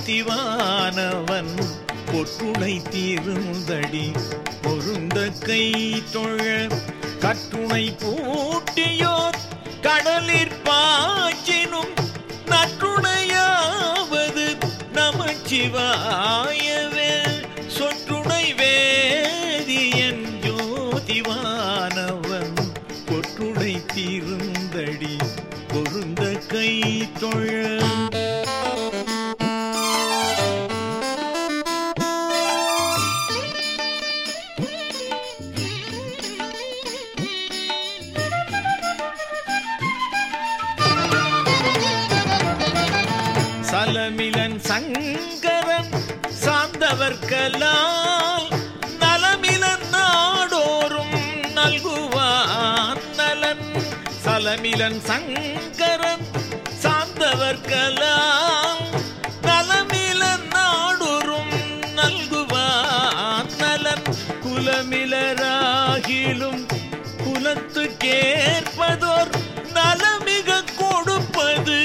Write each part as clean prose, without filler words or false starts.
ஜோதிவானவன் பொற்றுணை தீருந்தடி பொருந்த கை தொழ கற்றுணை பூட்டியோர் கடலிற் பாய்ச்சினும் நற்றுணையாவது நமச்சிவாயவே சொற்றுணை வேதியன் ஜோதிவானவன் பொற்றுணை தீருந்தடி பொருந்த கை தொழ சலமிலன் சங்கரன் சார்ந்தவர்கலால் நலமிலன் நாடோறும் நல்குவான் நலன் சலமிலன் சங்கரன் சார்ந்தவர்கலால் நலமிலன் நாடோறும் நல்குவான் நலன் குலமிலராகிலும் குலத்துக்கேற்பதோர் நலமிக கொடுப்பது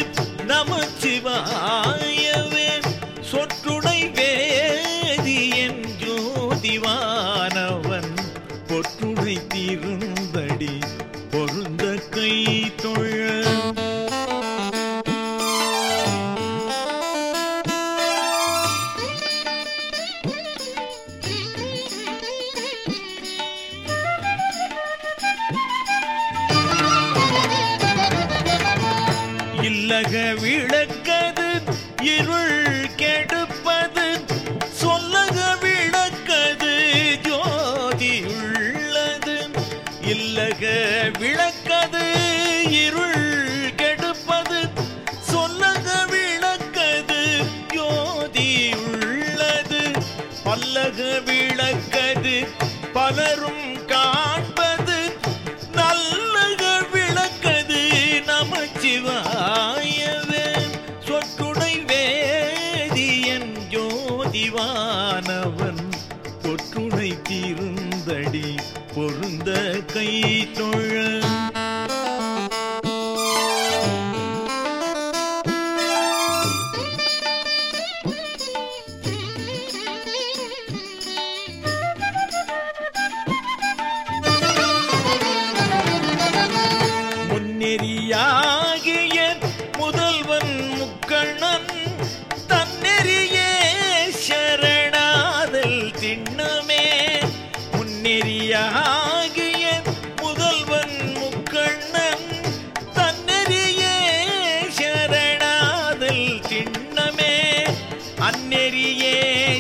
நமச்சிவாயவே சொற்றுணை வேதியன் ஜோதிவானவன் பொற்றுணை தீருந்தடி பொருந்த கை தொழ இல்லக விளக்கது இருள் கெடுப்பது சொல்லக விளக்கது ஜோதி உள்ளது இல்லக விளக்கது இருள் கெடுப்பது சொல்லக விளக்கது ஜோதி உள்ளது பல்லக விளக்கது பலரும் காண்பது நல்லக விளக்கது நமச்சிவாயவே சொற்றுணை வேதியன் ஜோதிவானவன் பொற்றுணை தீருந்தடி பொருந்த கை தொழ முன்னெறியாகிய முதல்வன் முக்கண்ணன் தன்னெறியே சரணாதல் திண்ணமே முன்னெறியாகிய முதல்வன் முக்கண்ணன் தன்னெறியே சரணாதல் திண்ணமே அந்நெறியே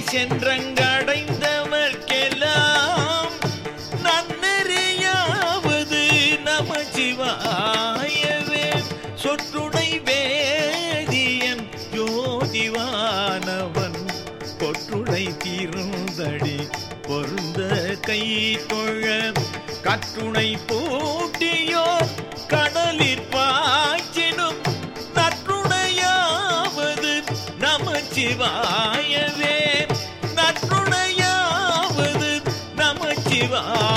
சென்றங்கடைந்தவர்க்கெல்லாம் நன்னெறியாவது நமச்சிவாயவே சொற்றுணை வேதியன் ஜோதிவானவன் பொற்றுணை தீருந்தடி பொருந்த கை தொழ கற்றுணை பூட்டியோ கடலிற் பாய்ச்சினும் நற்றுணையாவது நமச்சிவாயவே நற்றுணையாவது நமச்சிவாய